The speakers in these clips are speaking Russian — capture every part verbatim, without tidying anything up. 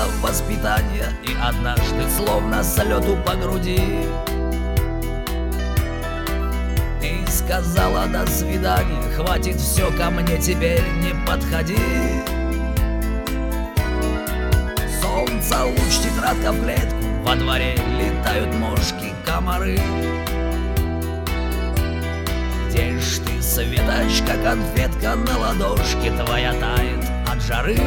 воспитания, и однажды словно с лету по груди ты сказала: до свидания, хватит, все, ко мне теперь не подходи. Солнце, луч, тетрадка в клетку, во дворе летают мошки, комары. Где ж ты, Светочка, конфетка на ладошке твоя тает от жары?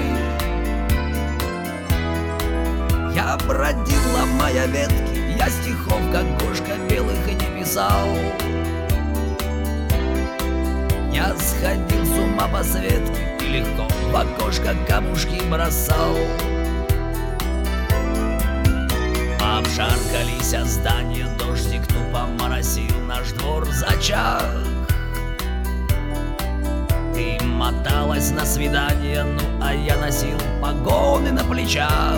Я бродила, моя ветки, я стихов, как кошка, белых и не писал. Я сходил с ума по Светке и легко в окошко камушки бросал. Обшаркались здания, дождик тупо моросил наш двор зачах. Ты моталась на свидание, ну а я носил погоны на плечах.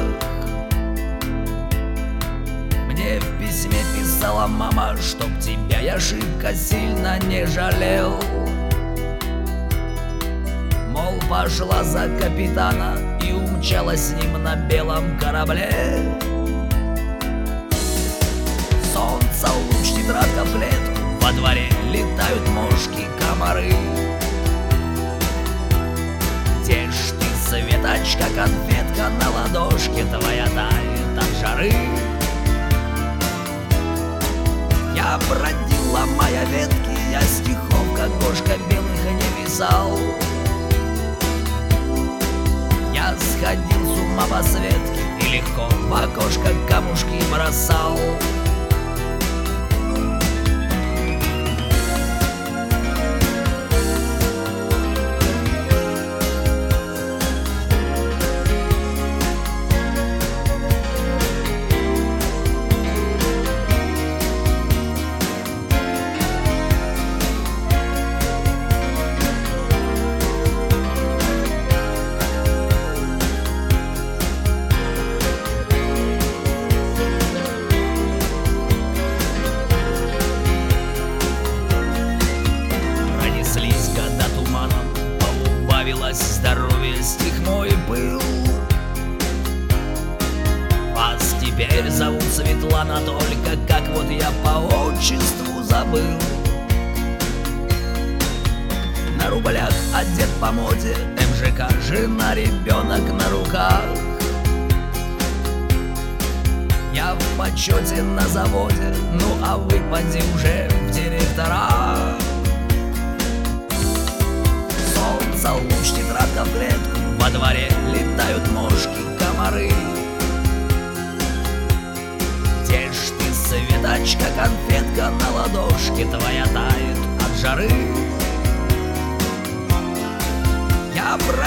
Мне в письме писала мама, чтоб тебя я шибко сильно не жалел. Мол, пошла за капитана и умчалась с ним на белом корабле. Солнце, луч, тетрадка в клетку, во дворе летают мошки, комары. Где ж ты, Светочка, конфетка на ладошке твоя тает от жары? Я бродила, моя ветки, я стихов, как кошка, белых не писал. Я сходил с ума по Светке и легко в окошко камушки бросал. Здоровье, стих мой был. Вас теперь зовут Светлана, только как вот я по отчеству забыл. На рублях одет по моде, эм жэ ка, жена, ребенок на руках. Я в почете на заводе, ну а вы поди уже в директора. Луч, тетрадка в клетку, во дворе летают мошки, комары. Где ж ты, Светочка, конфетка на ладошке твоя тает от жары? Я